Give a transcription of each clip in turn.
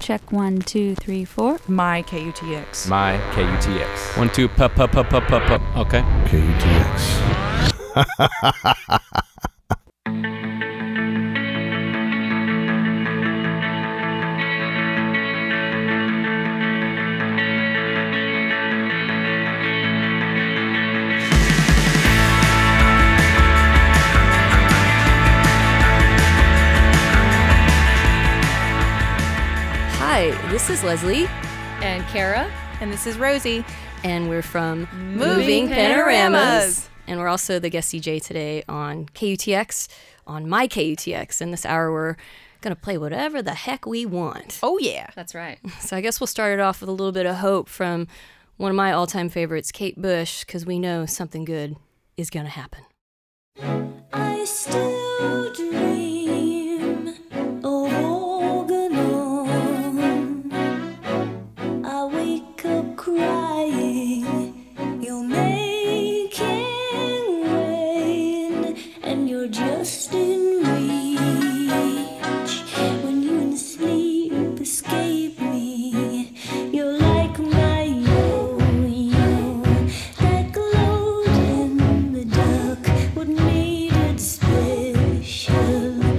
Check 1, 2, 3, 4. My KUTX. My KUTX. 1, 2, pup. Okay. KUTX. Hi, this is Leslie, And Kara. And this is Rosie. and we're from Moving Panoramas. And we're also the guest DJ today on KUTX, on my KUTX. In this hour, we're going to play whatever the heck we want. Oh, yeah. That's right. So I guess we'll start it off with a little bit of hope from one of my all-time favorites, Kate Bush, because we know something good is going to happen. I still dream of Organon. I wake up crying. You're making rain, and you're just in reach. When you in sleep escape me, you're like my yo-yo that glowed in the dark. What made it special?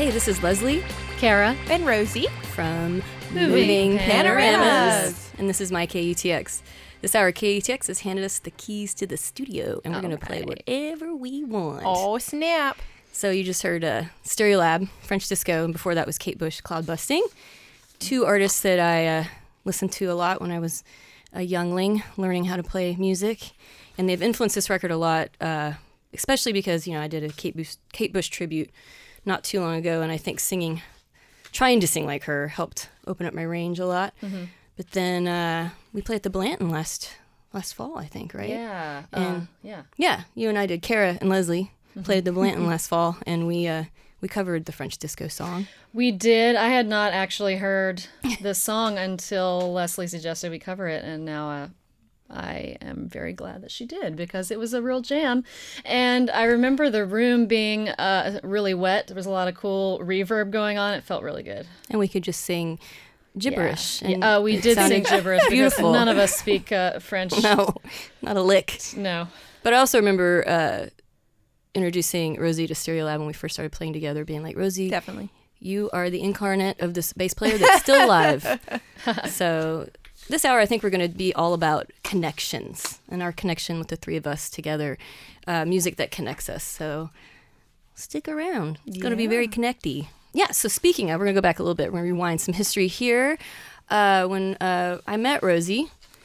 Hey, this is Leslie Kara and Rosie from Moving Panoramas. And this is my KUTX. This hour, KUTX has handed us the keys to the studio, and we're going to play whatever we want. Oh, snap. So you just heard Stereolab, French Disco, and before that was Kate Bush, Cloud Busting. Two artists that I listened to a lot when I was a youngling, learning how to play music. And they've influenced this record a lot, especially because, I did a Kate Bush tribute not too long ago, and I think trying to sing like her helped open up my range a lot. Mm-hmm. But then we played at the Blanton last fall, I think, right? Yeah. And yeah, you and I did. Kara and Leslie played at the Blanton last fall, and we covered the French Disco song. We did. I had not actually heard the song until Leslie suggested we cover it, and now I am very glad that she did, because it was a real jam. And I remember the room being really wet. There was a lot of cool reverb going on. It felt really good. And we could just sing gibberish. Yeah. And we did sing gibberish. Beautiful. None of us speak French. No, not a lick. No. But I also remember introducing Rosie to Stereolab when we first started playing together, being like, Rosie, definitely, you are the incarnate of this bass player that's still alive. So this hour, I think we're going to be all about connections and our connection with the three of us together, music that connects us. So stick around. It's going to be very connecty. Yeah, so speaking of, we're going to go back a little bit. We're going to rewind some history here. When I met Rosie,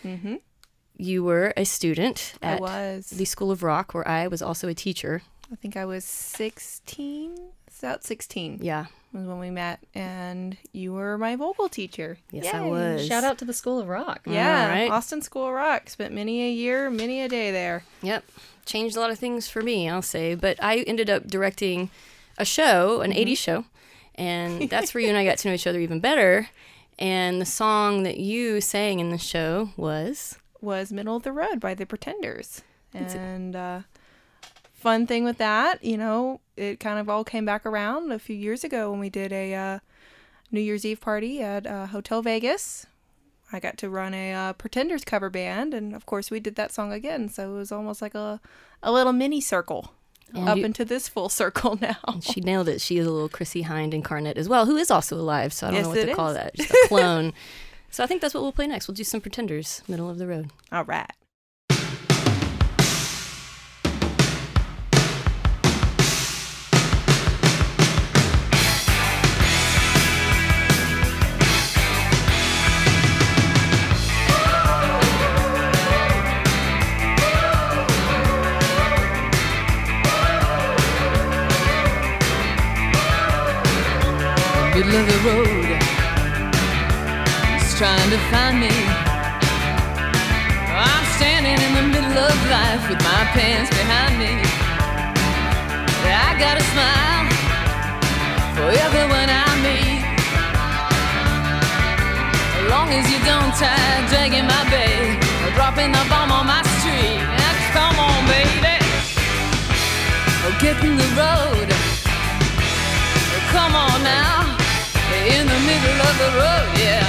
you were a student at the School of Rock, where I was also a teacher. I think I was 16. About 16. Yeah. Was when we met, and you were my vocal teacher. Yes, Yay. I was. Shout out to the School of Rock. Yeah, right. Austin School of Rock. Spent many a year, many a day there. Yep. Changed a lot of things for me, I'll say. But I ended up directing a show, an 80s show, and that's where you and I got to know each other even better. And the song that you sang in the show was Middle of the Road by the Pretenders. And fun thing with that, it kind of all came back around a few years ago when we did a New Year's Eve party at Hotel Vegas. I got to run a Pretenders cover band, and of course we did that song again, so it was almost like a little mini circle up into this full circle now. And she nailed it. She is a little Chrissy Hind incarnate as well, who is also alive, so I don't know what to call that. Just a clone. So I think that's what we'll play next. We'll do some Pretenders, Middle of the Road. All right. Middle of the road, he's trying to find me. I'm standing in the middle of life with my pants behind me. I got a smile for everyone I meet, as long as you don't try dragging my bag or dropping the bomb on my street. Now, come on, baby, get in the road. Come on now, in the middle of the road, yeah.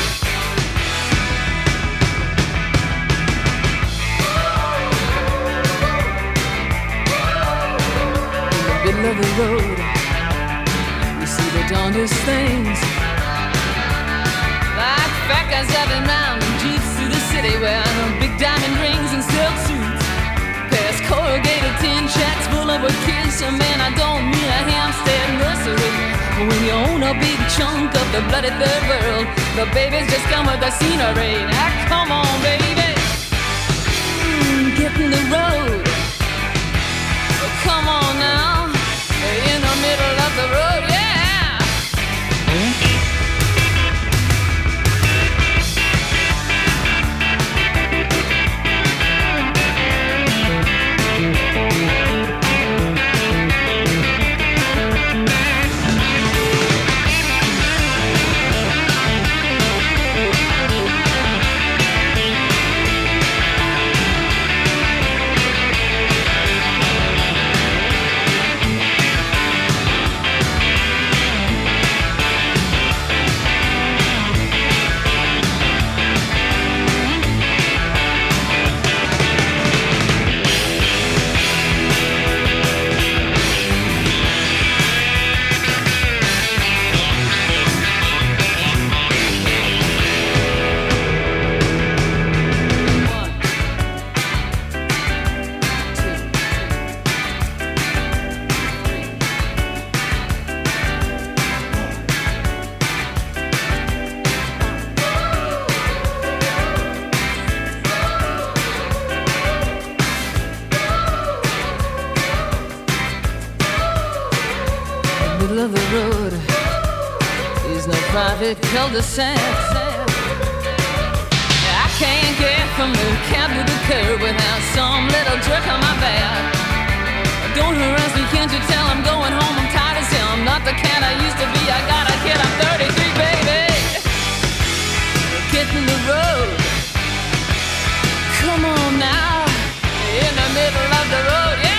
In the middle of the road, you see the darndest things, like fat guys driving round in jeeps through the city, wearing big diamond rings and silk suits, past corrugated tin shacks full of kids. Man, I don't mean a Hampstead nursery. When you own a big chunk of the bloody third world, the babies just come with the scenery. Now come on, baby, get in the road. Come on now, in the middle of the road, yeah. of the road is no private cul-de-sac. I can't get from the cab to the curb without some little jerk on my back. Don't harass me, can't you tell I'm going home? I'm tired as hell, I'm not the cat I used to be. I got a kid, I'm 33, baby. Get in the road. Come on now, in the middle of the road, yeah.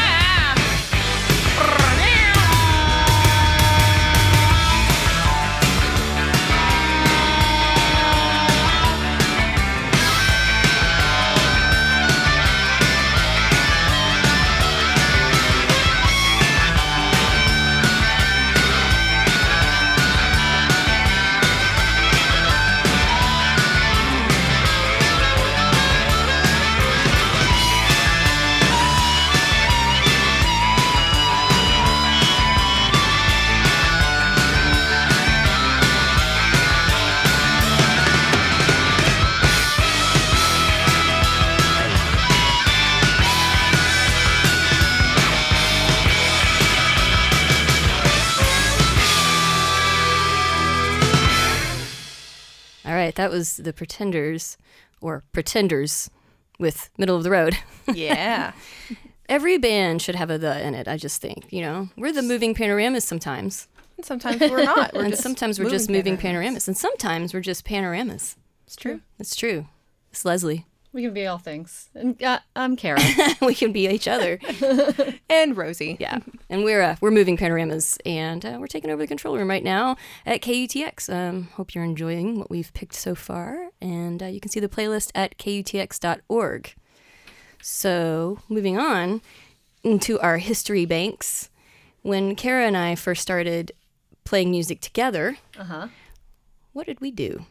That was the Pretenders, or Pretenders with Middle of the Road. Yeah. Every band should have a "the" in it, I just think. You know, we're the moving panoramas sometimes. And sometimes we're not. And sometimes we're just moving panoramas. And sometimes we're just panoramas. It's true. It's true. It's Leslie. We can be all things. And I'm Kara. We can be each other. And Rosie. Yeah. And we're moving panoramas, and we're taking over the control room right now at KUTX. Hope you're enjoying what we've picked so far, and you can see the playlist at kutx.org. So, moving on into our history banks. When Kara and I first started playing music together, what did we do?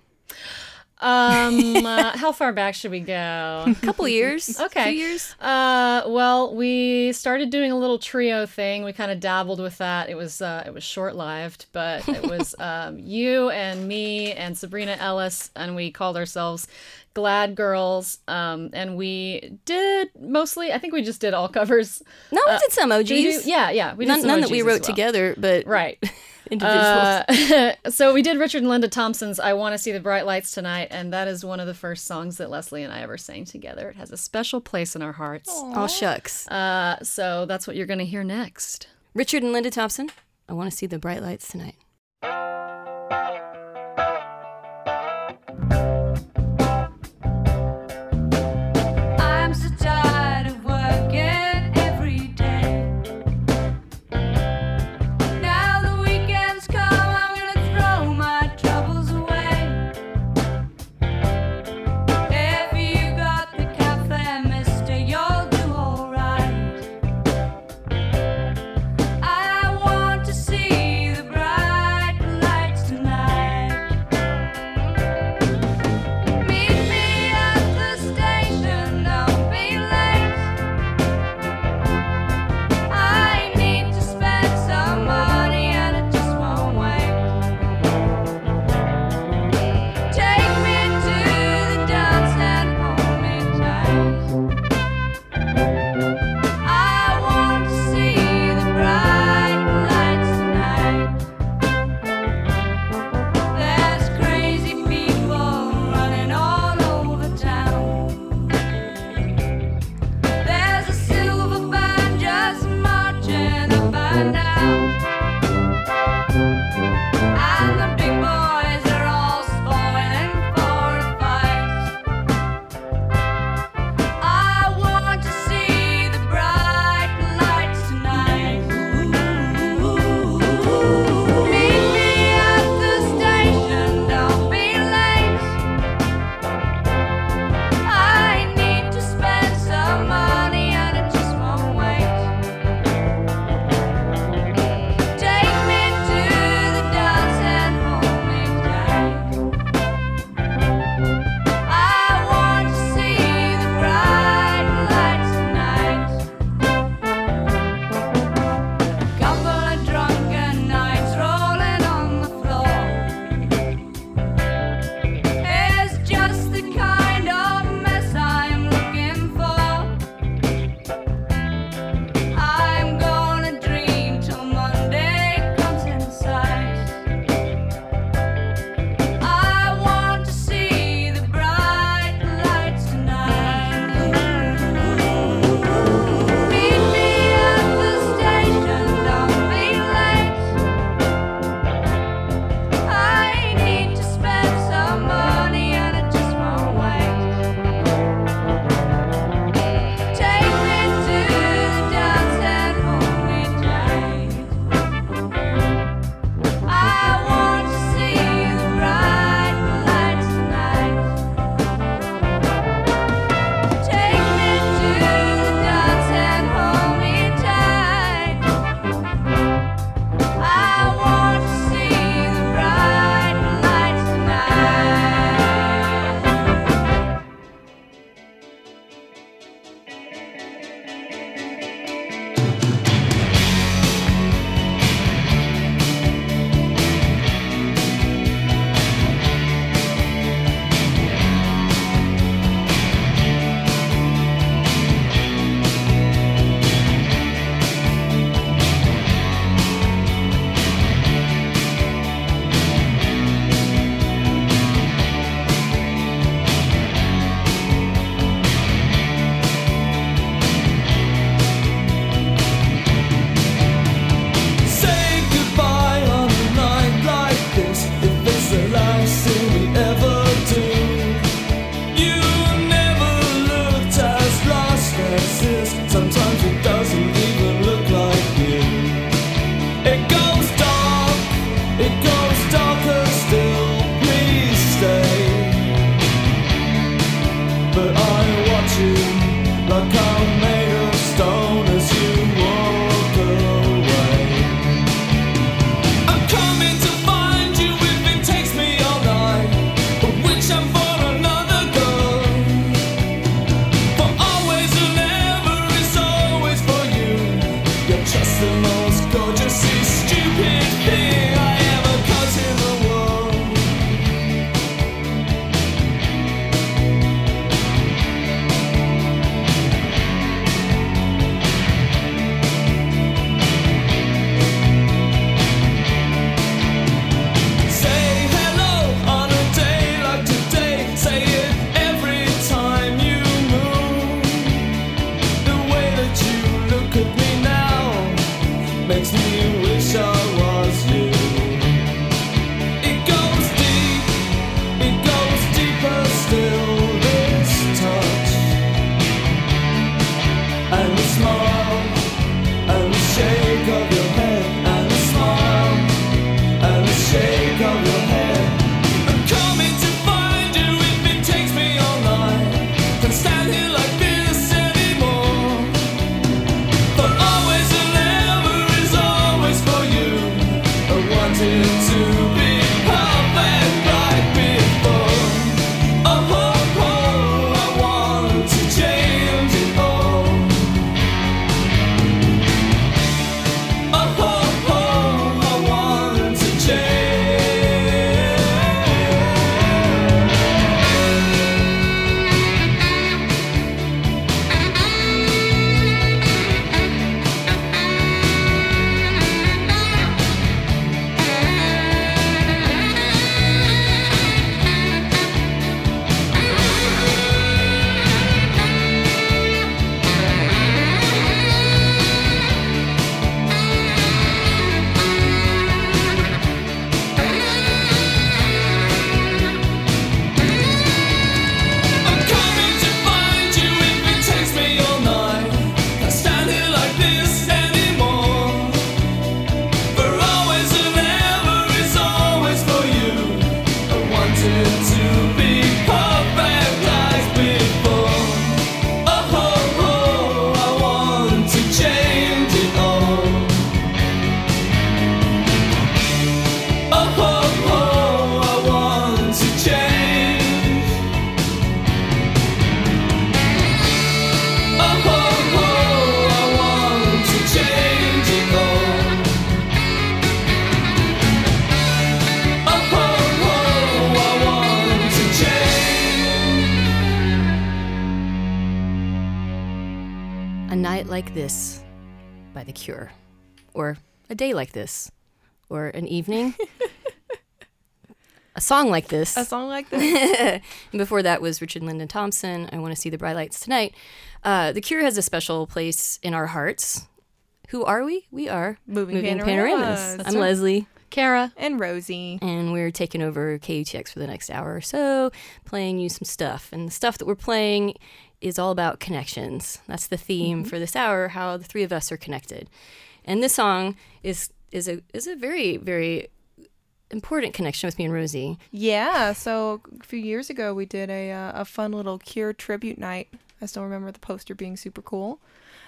How far back should we go? A couple years. Okay. A few years. Well, we started doing a little trio thing. We kind of dabbled with that. It was short-lived, but it was you and me and Sabrina Ellis, and we called ourselves Glad Girls. And we did mostly, I think we just did all covers. No, we did some OGs. Yeah. We did none OGs that we wrote as well. together, but right. Individuals. So we did Richard and Linda Thompson's I Want to See the Bright Lights Tonight, and that is one of the first songs that Leslie and I ever sang together. It has a special place in our hearts. Aw, shucks. So that's what you're going to hear next. Richard and Linda Thompson, I Want to See the Bright Lights Tonight. I'm so tired of working every day. Now the weekends come, I'm gonna throw my troubles away. If you got the cafe, mister, you'll do alright. I want to see the bright lights tonight. Meet me at the station, don't be late. I need to spend some money and it just won't wait. Take me to the dance and hold me tight. I want to see the bright lights tonight. There's crazy people running all over town. There's a silver band just marching up and down. And the big boys are all spoiling for a fight. I want to see the bright lights tonight. Meet me at the station, don't be late. I need to spend some money and it just won't wait. just the most gorgeously stupid thing I ever caught in the world. Say hello on a day like today. Say it every time you move. The way that you look at me now makes me wish I was you. It goes deep, it goes deeper still, this touch. And the smile, and the shake of your head, and the smile, and the shake of your head. I'm coming to find you if it takes me all night. Can't stand here like this anymore. For always and ever is always for you. I wanted to be perfect like before. Oh, oh, oh, I want to change it all. Oh, oh, oh, I want to change. I'm coming to find you if it takes me all night. Can't stand here like this anymore. For always and ever is always for you. I wanted to be perfect like before. Oh, oh, oh, I want to change it all. Oh, oh, oh, I want to change. Oh, oh, oh, I want to change it all. Oh, oh, oh, I want to change. A Night Like This by The Cure. Or A Day Like This. Or An Evening. A Song Like This. A song like this. And before that was Richard Lyndon Thompson, I Want to See the Bright Lights Tonight. The Cure has a special place in our hearts. Who are we? We are Moving Panoramas. That's I'm right. Leslie, Kara. And Rosie. and we're taking over KUTX for the next hour or so, playing you some stuff. And the stuff that we're playing is all about connections. That's the theme for this hour, how the three of us are connected. And this song is a very, very important connection with me and Rosie. Yeah, so a few years ago we did a fun little Cure tribute night. I still remember the poster being super cool.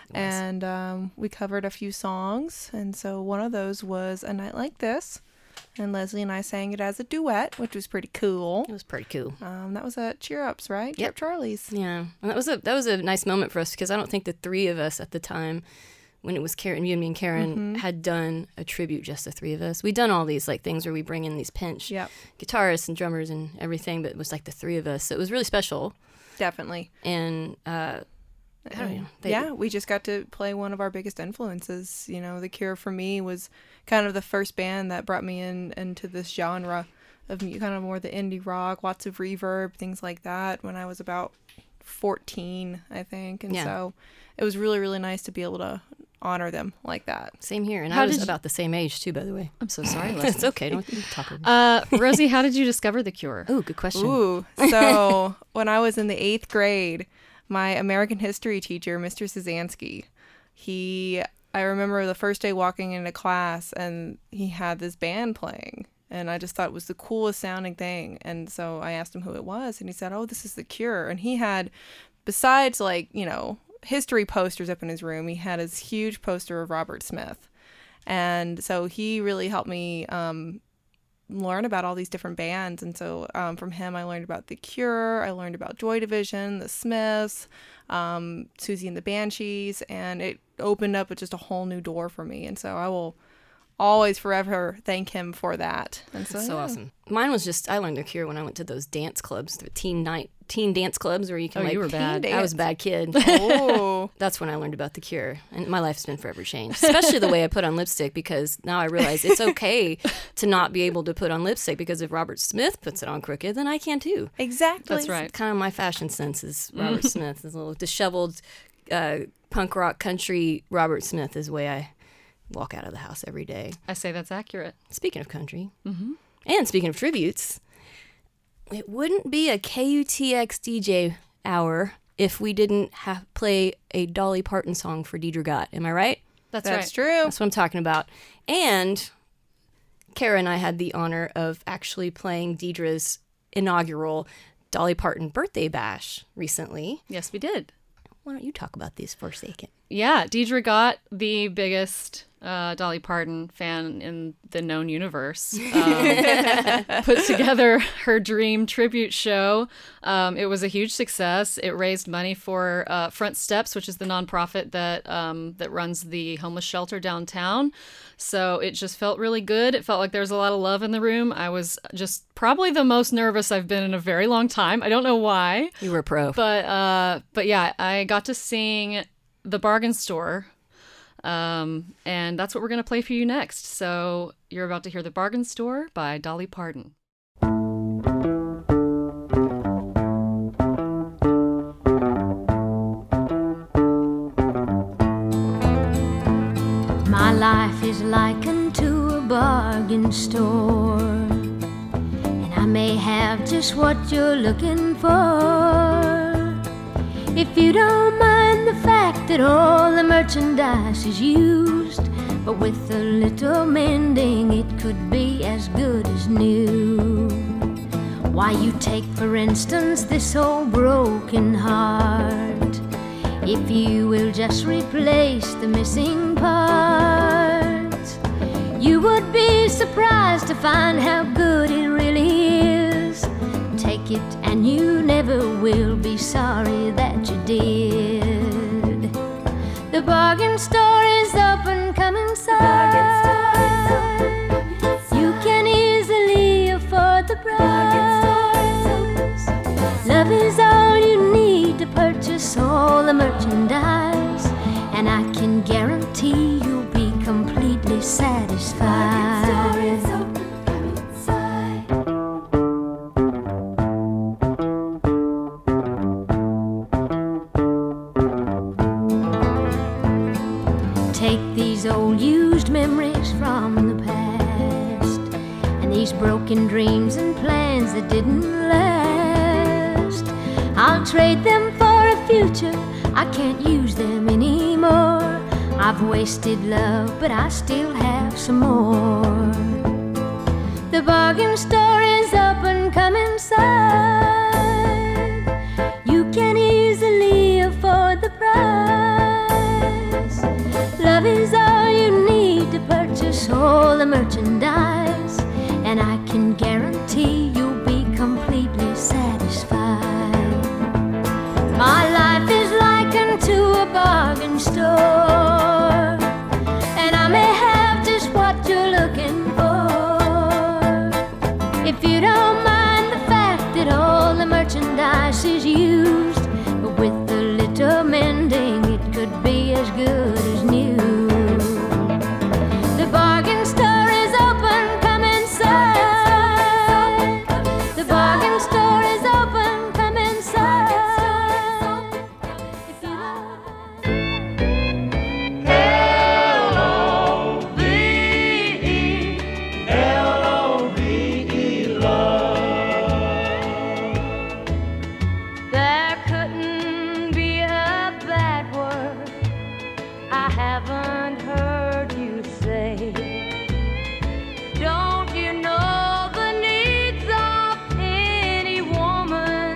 And we covered a few songs, and so one of those was A Night Like This, and Leslie and I sang it as a duet, which was pretty cool. It was pretty cool. That was at Cheer Ups, right? Cheer Up Charlie's. Yeah, and that was a nice moment for us because I don't think the three of us at the time, when it was Karen, you and me and Karen, had done a tribute, just the three of us. We'd done all these like things where we bring in these pinch guitarists and drummers and everything, but it was like the three of us. So it was really special. Definitely. And I don't know. We just got to play one of our biggest influences. You know, The Cure for me was kind of the first band that brought me into this genre of kind of more the indie rock, lots of reverb, things like that when I was about 14, I think. And so it was really, really nice to be able to honor them like that. Same here. And I was about the same age too, by the way. I'm so sorry, Leslie. It's okay. Don't talk about Rosie, how did you discover The Cure? Oh, good question. Ooh, so when I was in the 8th grade, my American history teacher, Mr. Szanski, I remember the first day walking into class and he had this band playing. And I just thought it was the coolest sounding thing. And so I asked him who it was. And he said, oh, this is The Cure. And he had, besides like, you know, history posters up in his room, he had his huge poster of Robert Smith. And so he really helped me learn about all these different bands. And so from him, I learned about The Cure. I learned about Joy Division, The Smiths, Susie and the Banshees. And it opened up just a whole new door for me. And so I will always forever thank him for that. And so, That's so yeah. awesome. Mine was just, I learned The Cure when I went to those dance clubs, the teen dance clubs where you can Oh, like, you were bad. Teen I was a bad kid. Oh. That's when I learned about The Cure, and my life's been forever changed, especially the way I put on lipstick, because now I realize it's okay to not be able to put on lipstick, because if Robert Smith puts it on crooked, then I can too. Exactly. That's right. Kind of my fashion sense is Robert Smith. This little disheveled punk rock country Robert Smith is the way I walk out of the house every day. I say that's accurate. Speaking of country, and speaking of tributes, it wouldn't be a KUTX DJ hour if we didn't play a Dolly Parton song for Deidre Gott. Am I right? That's That's right. true. That's what I'm talking about. And Kara and I had the honor of actually playing Deidre's inaugural Dolly Parton birthday bash recently. Yes, we did. Why don't you talk about this for a second? Yeah, Deidre Gott, the biggest Dolly Parton fan in the known universe, put together her dream tribute show. It was a huge success. It raised money for Front Steps, which is the nonprofit that runs the homeless shelter downtown. So it just felt really good. It felt like there was a lot of love in the room. I was just probably the most nervous I've been in a very long time. I don't know why. You were a pro. But yeah, I got to sing The Bargain Store, and that's what we're going to play for you next. So you're about to hear The Bargain Store by Dolly Parton. My life is likened to a bargain store, and I may have just what you're looking for. If you don't mind the fact that all the merchandise is used, but with a little mending it could be as good as new. Why, you take for instance this old broken heart. If you will just replace the missing parts, you would be surprised to find how good it really is. Take it and you never will be sorry that you did. The bargain store is open, come inside. You can easily afford the price. Love is all you need to purchase all the merchandise, and I can guarantee you'll be completely satisfied. Take these old used memories from the past, and these broken dreams and plans that didn't last. I'll trade them for a future, I can't use them anymore. I've wasted love, but I still have some more. The bargain store is open, come inside. You can easily afford the price. Love is all you need to purchase all the merchandise, and I can guarantee you'll be completely satisfied. My life is likened to a bargain store, and I may have just what you're looking for. If you don't mind the fact that all the merchandise is used, but with a little mending it could be as good as new. The bargain store is open, come inside. The bargain store is open, come inside. If you There couldn't be a bad word I haven't heard you say. Don't you know the needs of any woman?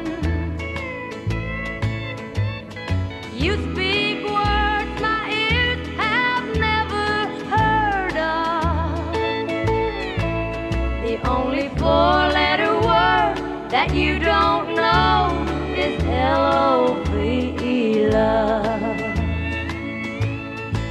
You speak words my ears have never heard of. The only four-letter word that you don't know is L-O-V-E, love.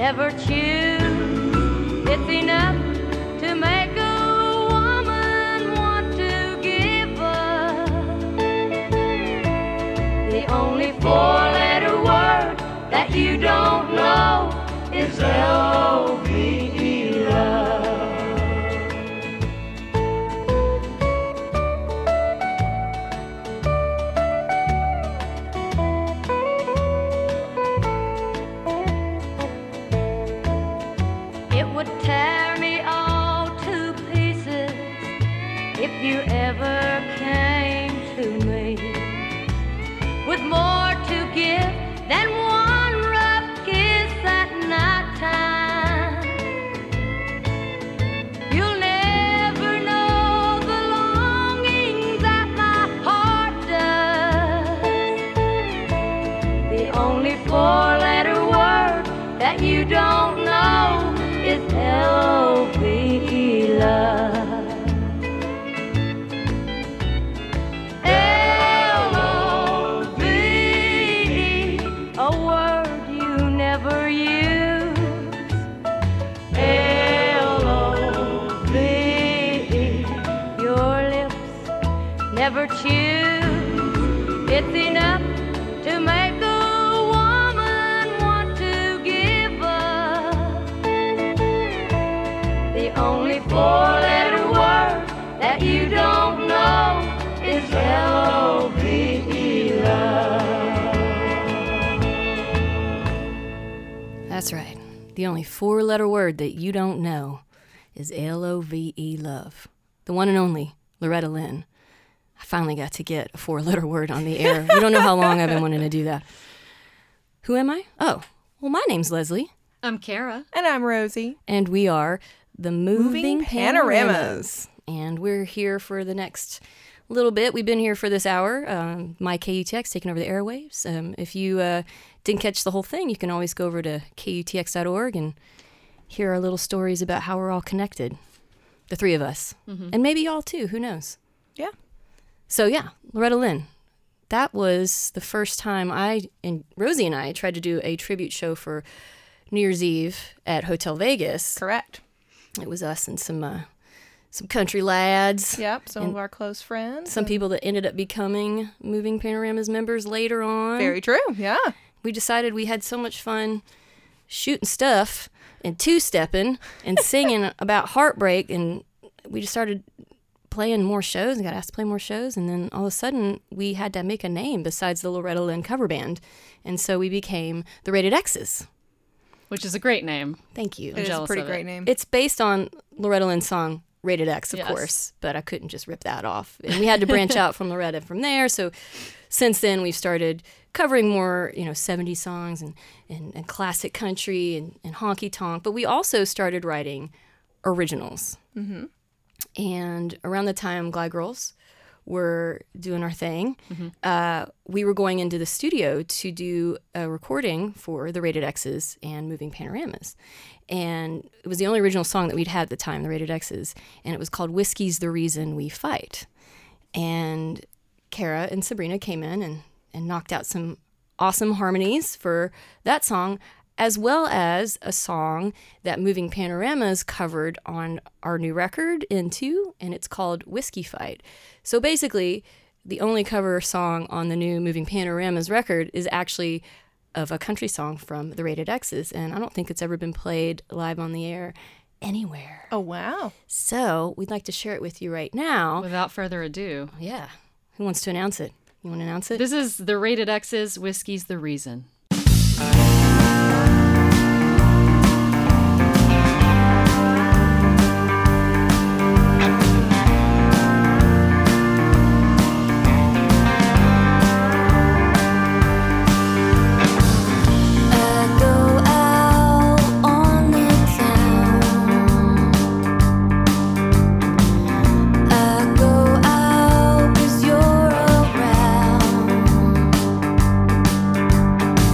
never choose. It's enough to make a woman want to give up. The only four-letter word that you don't know is L-O-V-E, love. It would tear me all to pieces if you ever came to me with more to give than one rough kiss at nighttime. You'll never know the longing that my heart does. The only four-letter word that you don't know is L-O-V-E, love. L-O-V-E, a word you never use. L-O-V-E, your lips never choose. It's enough to make a woman want to give up. The only four-letter word that you don't know is L-O-V-E, love. That's right. The only four-letter word that you don't know is L-O-V-E, love. The one and only Loretta Lynn. I finally got to get a four-letter word on the air. You don't know how long I've been wanting to do that. Who am I? Oh, well, my name's Leslie. I'm Kara. And I'm Rosie. And we are the Moving Panoramas. And we're here for the next little bit. We've been here for this hour. My KUTX taking over the airwaves. If you didn't catch the whole thing, you can always go over to KUTX.org and hear our little stories about how we're all connected. The three of us. Mm-hmm. And maybe y'all too. Who knows? Yeah. So yeah, Loretta Lynn. That was the first time Rosie and I tried to do a tribute show for New Year's Eve at Hotel Vegas. Correct. It was us and some country lads. Yep, some of our close friends. Some people that ended up becoming Moving Panoramas members later on. Very true, yeah. We decided we had so much fun shooting stuff and two-stepping and singing about heartbreak, and we just started playing more shows and got asked to play more shows, and then all of a sudden we had to make a name besides the Loretta Lynn cover band, and so we became the Rated X's. Which is a great name. Thank you. It is a pretty great name. It's based on Loretta Lynn's song Rated X, of course, but I couldn't just rip that off. And we had to branch out from Loretta from there. So since then, we've started covering more, 70s songs and classic country and honky tonk. But we also started writing originals. Mm-hmm. And around the time Glide Girls were doing our thing, we were going into the studio to do a recording for the Rated X's and Moving Panoramas. And it was the only original song that we'd had at the time, the Rated X's, and it was called Whiskey's the Reason We Fight. And Kara and Sabrina came in and knocked out some awesome harmonies for that song, as well as a song that Moving Panoramas covered on our new record, Into, and it's called Whiskey Fight. So basically, the only cover song on the new Moving Panoramas record is actually of a country song from the Rated X's, and I don't think it's ever been played live on the air anywhere. Oh, wow. So we'd like to share it with you right now. Without further ado. Yeah. Who wants to announce it? You want to announce it? This is the Rated X's Whiskey's the Reason. You're around.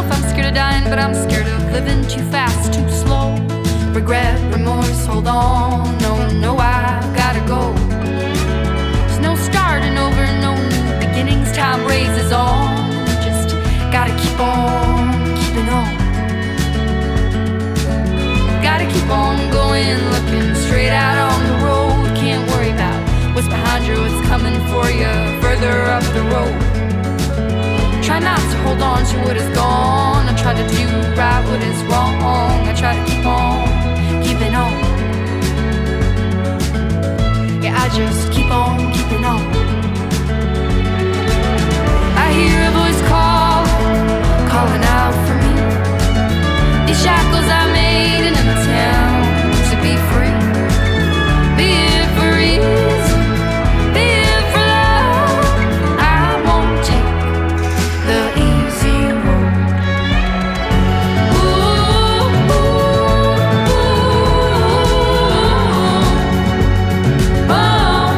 myself, I'm scared of dying, but I'm scared of living too fast, too slow. Regret, remorse, hold on. No, I've gotta go. There's no starting over, no new beginnings. Time raises on. Just gotta keep on keeping on. Gotta keep on going, looking straight out on the road. Can't worry about what's behind you, what's coming for you further up the road. Try not to hold on to what is gone. I try to do right what is wrong. I try to keep on keeping on. Yeah, I just keep on keeping on. I hear a voice calling out for me. These shackles I made in a town to be free. Be it for ease, be it for love. I won't take the easy road. Ooh, ooh, ooh, oh.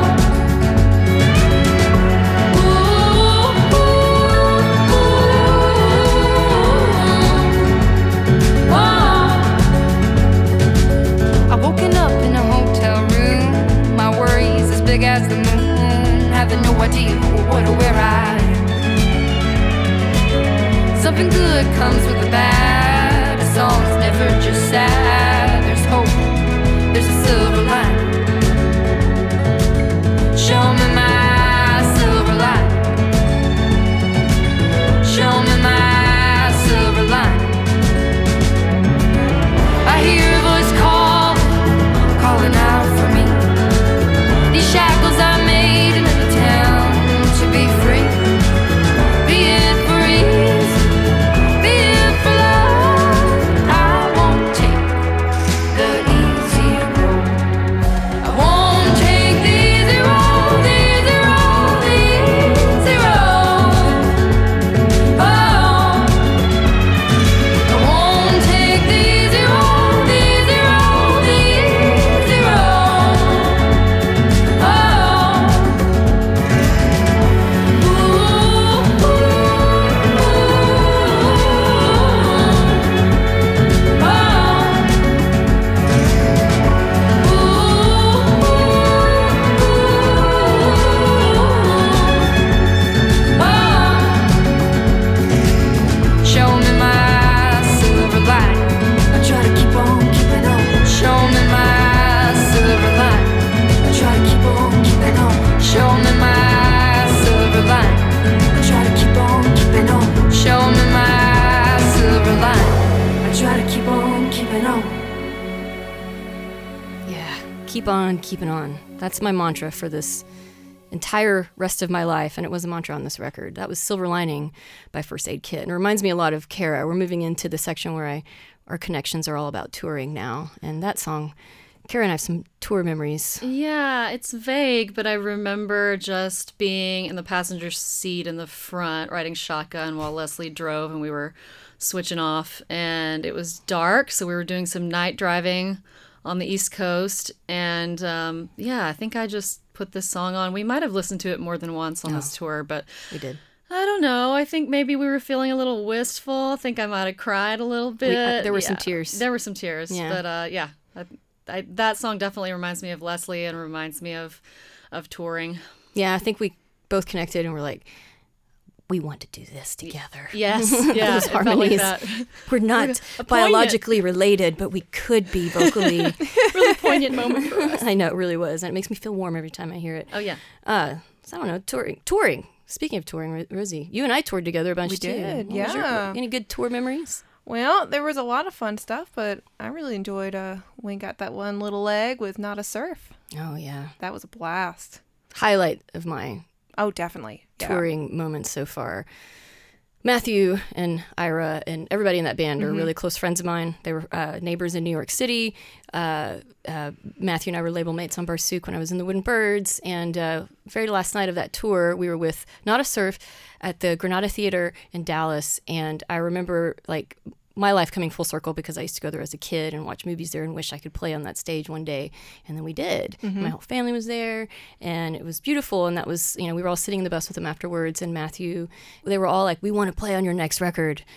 I've woken up in a hotel room. My worries as big as the moon. Having no idea what or where I am. Something good comes with the bad. A song's never just sad. There's hope, there's a silver lining. Show me my silver lining. Show me my silver lining. I hear a voice calling out for me. These shackles I made in the town to be free. Be it for ease, be it for love. I won't take the easy road. I won't take the easy road, the easy road, the easy road. Oh, I won't take the easy road, the easy road, the easy road. Oh, ooh, ooh, show me my silver lining. I try to keep on keeping on. Show me my silver lining. I try to keep on keeping on. Show me my silver lining. I try to keep on keeping on. Show me my silver lining. I try to keep on keeping on. Yeah, keep on keeping on. That's my mantra for this entire rest of my life, and it was a mantra on this record. That was Silver Lining by First Aid Kit, and it reminds me a lot of Kara. We're moving into the section where our connections are all about touring now, and that song, Kara and I have some tour memories. Yeah, it's vague, but I remember just being in the passenger seat in the front, riding shotgun while Leslie drove, and we were switching off, and it was dark, so we were doing some night driving on the East Coast, and I think I just put this song on. We might have listened to it more than once on this tour, but We did. I don't know. I think maybe we were feeling a little wistful. I think I might have cried a little bit. There were some tears. There were some tears, Yeah. but that song definitely reminds me of Leslie and reminds me of touring. Yeah, I think we both connected and we're like, we want to do this together. Yes, yeah, Those it felt like harmonies. that. We're not A biologically related, but we could be vocally. really poignant moment for us. I know, it really was. And it makes me feel warm every time I hear it. Oh, yeah. So I don't know, touring. Speaking of touring, Rosie, you and I toured together a bunch We too. did, What was yeah. any good tour memories? Well, there was a lot of fun stuff, but I really enjoyed when we got that one little leg with Not a Surf. Oh, yeah. That was a blast. Highlight of my Oh, definitely. Yeah. touring moments so far. Matthew and Ira and everybody in that band are really close friends of mine. They were neighbors in New York City. Matthew and I were label mates on Barsuk when I was in the Wooden Birds. And very last night of that tour, we were with Not a Surf at the Granada Theater in Dallas. And I remember like my life coming full circle because I used to go there as a kid and watch movies there and wish I could play on that stage one day. And then we did. My whole family was there and it was beautiful. And that was, we were all sitting in the bus with them afterwards. And Matthew, they were all like, we want to play on your next record.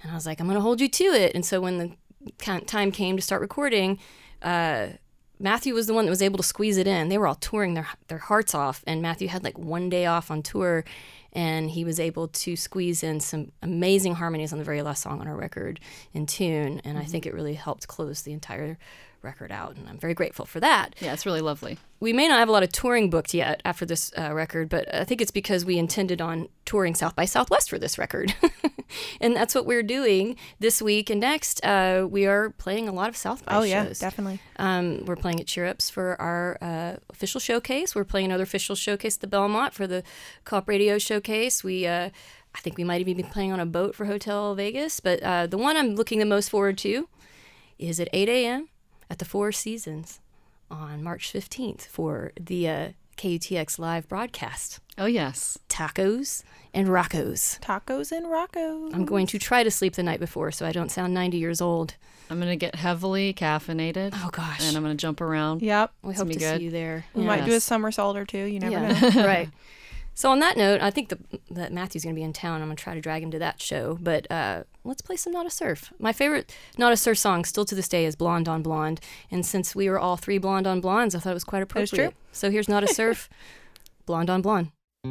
And I was like, I'm going to hold you to it. And so when the time came to start recording, Matthew was the one that was able to squeeze it in. They were all touring their hearts off, and Matthew had like one day off on tour, and he was able to squeeze in some amazing harmonies on the very last song on our record in tune, and I think it really helped close the entire record out, and I'm very grateful for that. Yeah, it's really lovely. We may not have a lot of touring booked yet after this record, but I think it's because we intended on touring South by Southwest for this record. And that's what we're doing this week. And next, we are playing a lot of South by shows. Oh, yeah, definitely. We're playing at Cheer Ups for our official showcase. We're playing another official showcase at the Belmont for the Co-op Radio Showcase. I think we might even be playing on a boat for Hotel Vegas. But the one I'm looking the most forward to is at 8 a.m. at the Four Seasons on March 15th for the KUTX live broadcast. Oh, yes. Tacos and Roccos. Tacos and Roccos. I'm going to try to sleep the night before so I don't sound 90 years old. I'm going to get heavily caffeinated. Oh, gosh. And I'm going to jump around. Yep. We hope to see you there. We might do a somersault or two. You never know. Right. So on that note, I think that Matthew's going to be in town. I'm going to try to drag him to that show. But let's play some Not a Surf. My favorite Not a Surf song still to this day is Blonde on Blonde. And since we were all three blonde on blondes, I thought it was quite appropriate. That is true. So here's Not a Surf, Blonde on Blonde.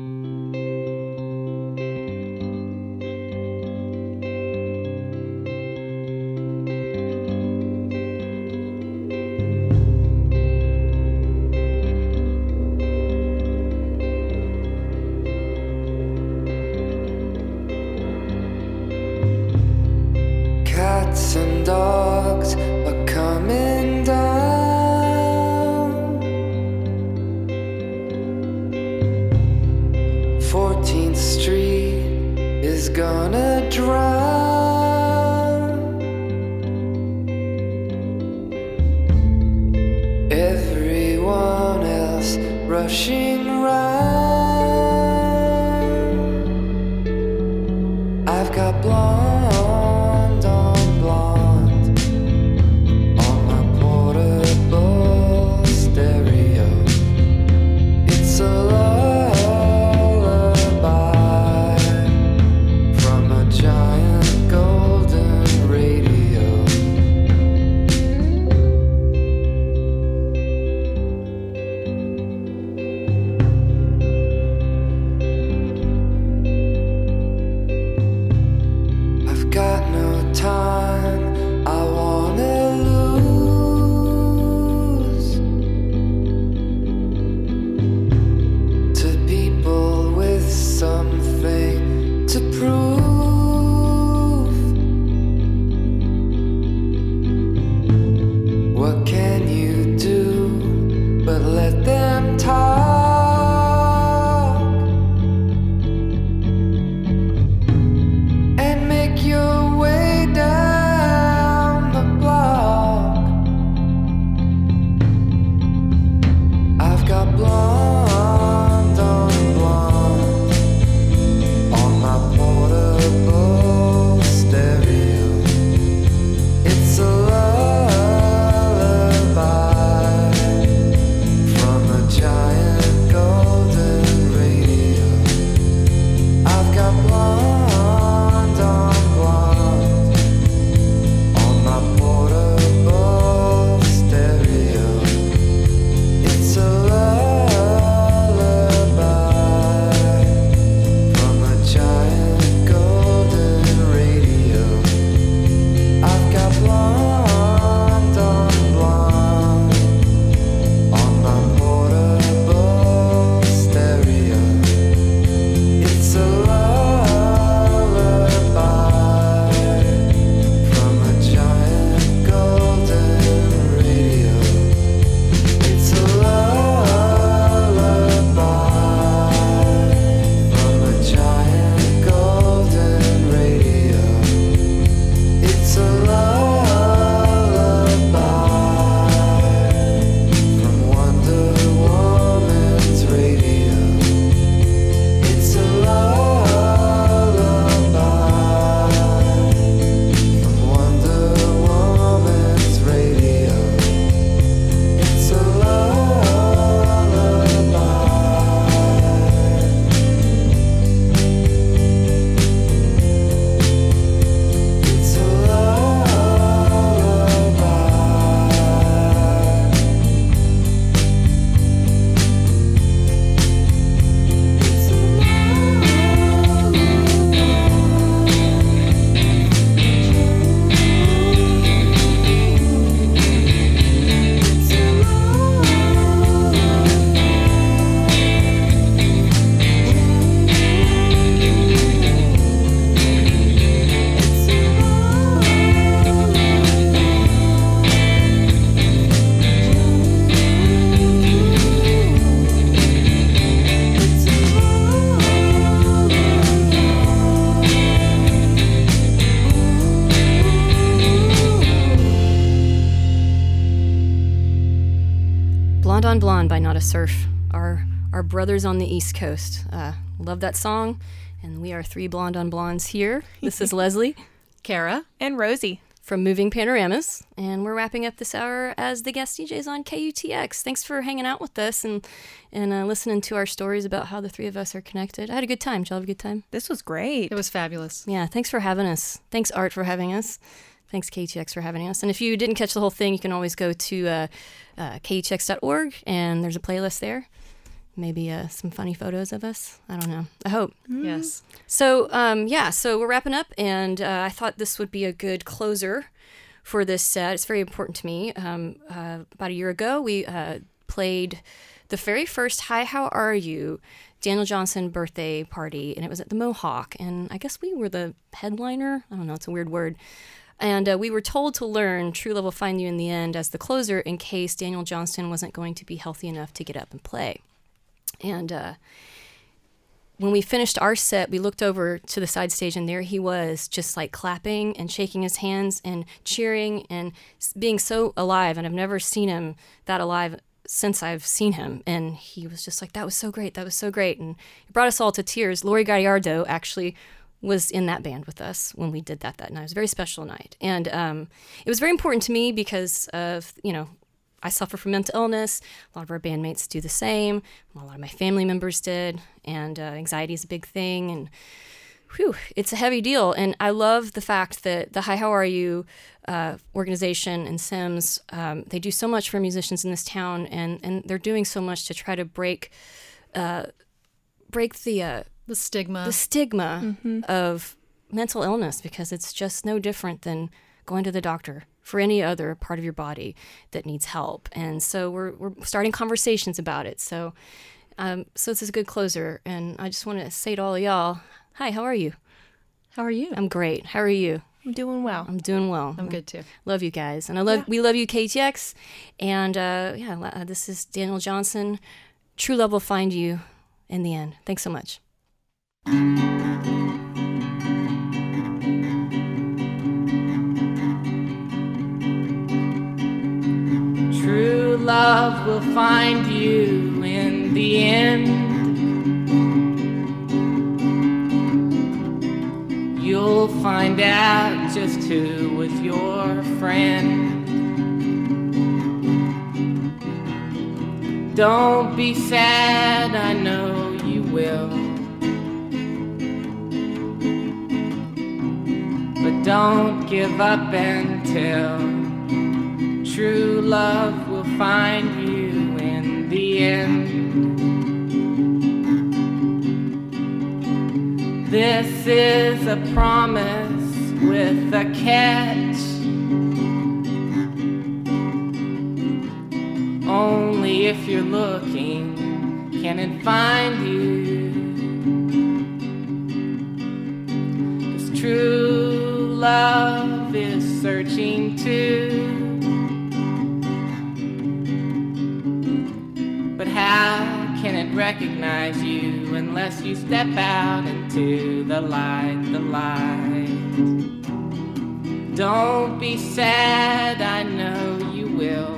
Cats and dogs are coming down 14th Street is gonna drown everyone else rushing round. I've got blonde on blonde. on Blonde by Not a Surf, our brothers on the East Coast. Love that song, and we are 3 Blonde on Blondes here. This is Leslie. Kara. And Rosie. From Moving Panoramas, and we're wrapping up this hour as the guest DJs on KUTX. Thanks for hanging out with us and listening to our stories about how the 3 of us are connected. I had a good time. Did y'all have a good time? This was great. It was fabulous. Yeah, thanks for having us. Thanks, Art, for having us. Thanks, KUTX, for having us. And if you didn't catch the whole thing, you can always go to KUTX.org, and there's a playlist there. Maybe some funny photos of us. I don't know. I hope. Yes. So, so we're wrapping up, and I thought this would be a good closer for this set. It's very important to me. About a year ago, we played the very first Hi, How Are You? Daniel Johnston birthday party, and it was at the Mohawk, and I guess we were the headliner. I don't know. It's a weird word. And we were told to learn True Love Will Find You in the End as the closer in case Daniel Johnston wasn't going to be healthy enough to get up and play. And when we finished our set, we looked over to the side stage, and there he was, just like clapping and shaking his hands and cheering and being so alive. And I've never seen him that alive since I've seen him. And he was just like, that was so great. That was so great. And it brought us all to tears. Lori Gallardo actually was in that band with us when we did that night. It was a very special night. And it was very important to me because of, I suffer from mental illness. A lot of our bandmates do the same. A lot of my family members did. And anxiety is a big thing. And it's a heavy deal. And I love the fact that the Hi, How Are You organization and Sims, they do so much for musicians in this town. And they're doing so much to try to break the stigma. The stigma of mental illness, because it's just no different than going to the doctor for any other part of your body that needs help. And so we're starting conversations about it. So this is a good closer. And I just want to say to all of y'all, hi, how are you? How are you? I'm great. How are you? I'm doing well. I'm doing well. I'm good too. Love you guys. And we love you, KTX. And this is Daniel Johnston. True love will find you in the end. Thanks so much. True love will find you in the end. You'll find out just who was your friend. Don't be sad, I know you will. But don't give up until true love will find you in the end. This is a promise with a catch. Only if you're looking can it find you. 'Cause true love is searching too. But how can it recognize you unless you step out into the light, the light? Don't be sad, I know you will.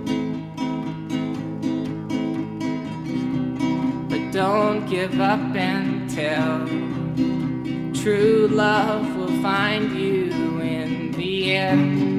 But don't give up until true love will find you in the end.